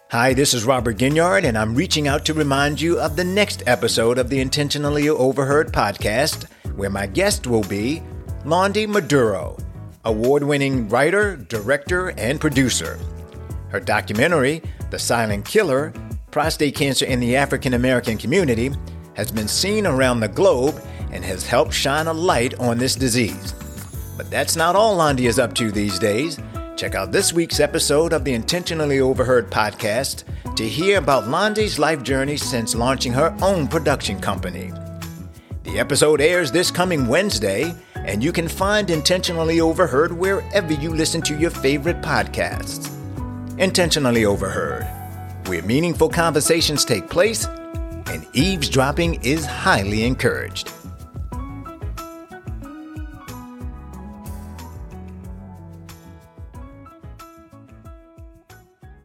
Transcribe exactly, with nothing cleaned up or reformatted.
Hi, this is Robert Ginyard, and I'm reaching out to remind you of the next episode of the Intentionally Overheard podcast, where my guest will be Londi Maduro, award-winning writer, director, and producer. Her documentary, The Silent Killer, Prostate Cancer in the African American Community, has been seen around the globe and has helped shine a light on this disease. But that's not all Londi is up to these days. Check out this week's episode of the Intentionally Overheard podcast to hear about Londi's life journey since launching her own production company. The episode airs this coming Wednesday, and you can find Intentionally Overheard wherever you listen to your favorite podcasts. Intentionally Overheard, where meaningful conversations take place and eavesdropping is highly encouraged.